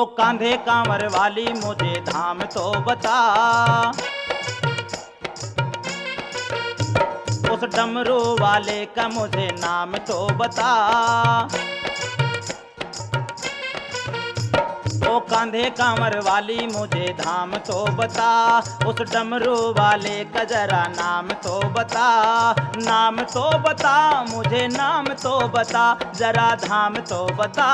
ओ कांधे कांवर वाली मुझे धाम तो बता, उस डमरू वाले का मुझे नाम तो बता। ओ कांधे कांवर वाली मुझे धाम तो बता, उस डमरू वाले का जरा नाम तो बता। नाम तो बता मुझे, नाम तो बता, जरा धाम तो बता।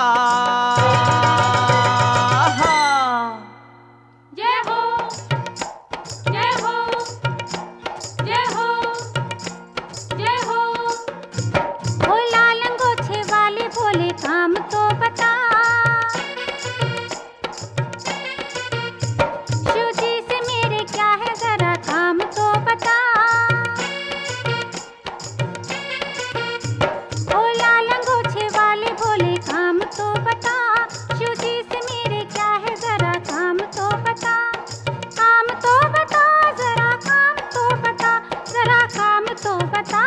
जय हो, जय हो, जय हो, जय हो। ओ लाल अंगोछे वाले बोले काम तो बता, शिव जी से मेरे क्या है जरा काम तो बता। ओ लाल अंगोछे वाले बोले काम तो बता, शिव जी से मेरे क्या है जरा काम तो बता। काम तो बता जरा, काम तो बता, जरा काम तो बता।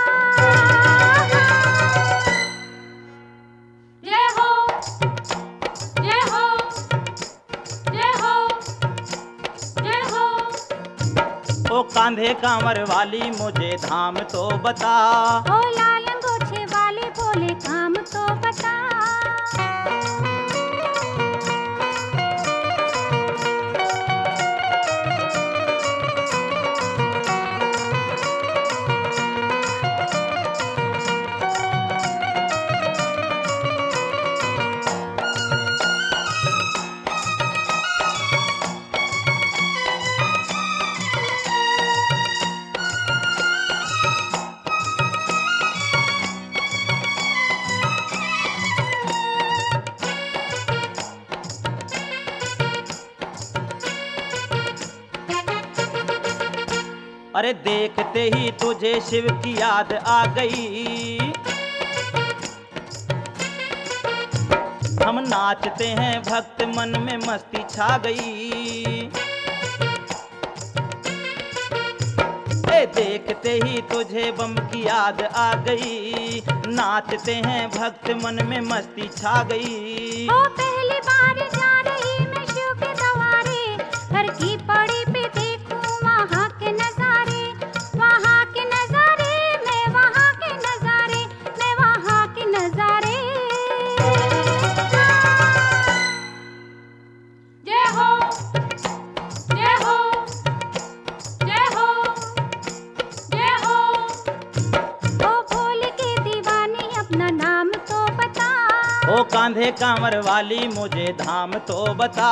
जय हो, जय हो, जय हो, जय हो। ओ कांधे कांवर वाली मुझे धाम तो बता, ओ लाल अंगोछे वाले बोले काम तो बता। अरे देखते ही तुझे शिव की याद आ गई। हम नाचते हैं भक्त मन में मस्ती छा गई। ए देखते ही तुझे बम की याद आ गई, नाचते हैं भक्त मन में मस्ती छा गई। ओ पहली बार जा रही मैं शिव के द्वारे, घर की पड़ी पे देखूं वहाँ के नजारे, वहाँ के नजारे, मैं वहाँ के नजारे, मैं वहाँ के नजारे। जय हो, जय हो, जय हो, जय हो। ओ भोले के दीवाने अपना नाम तो बता, ओ कांधे कांवर वाली मुझे धाम तो बता।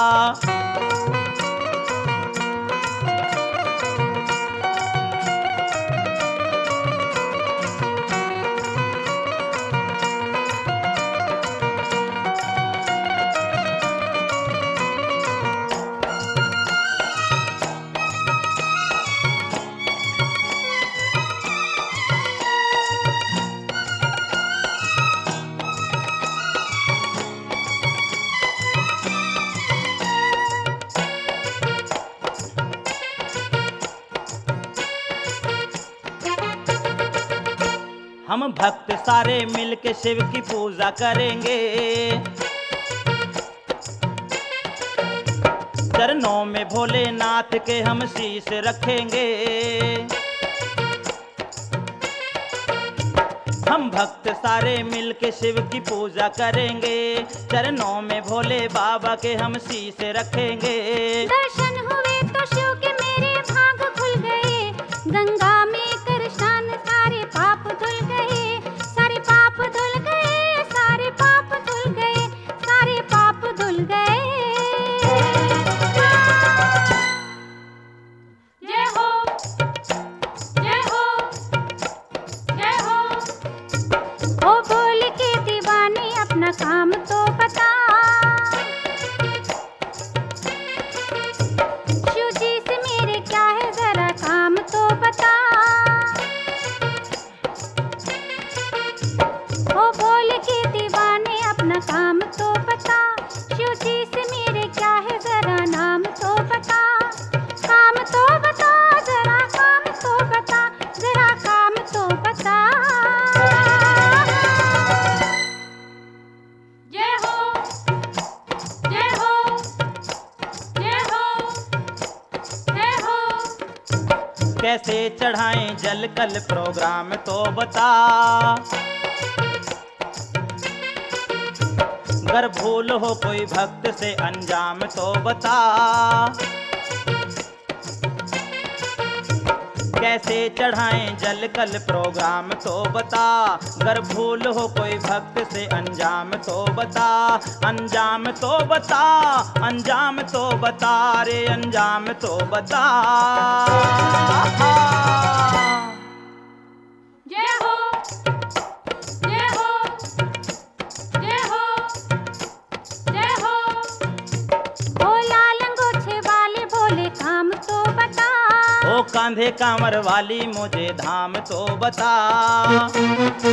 हम भक्त सारे मिलके शिव की पूजा करेंगे, चरणों में भोलेनाथ के हम शीश रखेंगे। हम भक्त सारे मिलके शिव की पूजा करेंगे, चरणों में भोले बाबा के हम शीश रखेंगे। दर्शन हुए तो शिव के मेरे भाग खुल गए, गंगा में कर स्नान सारे पाप धुल गए, सारे पाप धुल गए, सारे पाप धुल गए, सारे पाप धुल गए। जय हो, जय हो, जय हो। ओ भोले के दीवाने अपना काम तो बता, कैसे चढ़ाएं जल कल प्रोग्राम तो बता। अगर भूल हो कोई भक्त से अंजाम तो बता। कैसे चढ़ाएं जल कल प्रोग्राम तो बता। अगर भूल हो कोई भक्त से अंजाम तो बता। अंजाम तो बता, अंजाम तो बता रे, अंजाम तो बता। जय हो, जय हो, जय हो, जय हो। भोला लंगोछे वाले बोले काम तो बता। ओ कांधे कांवर वाली मुझे धाम तो बता।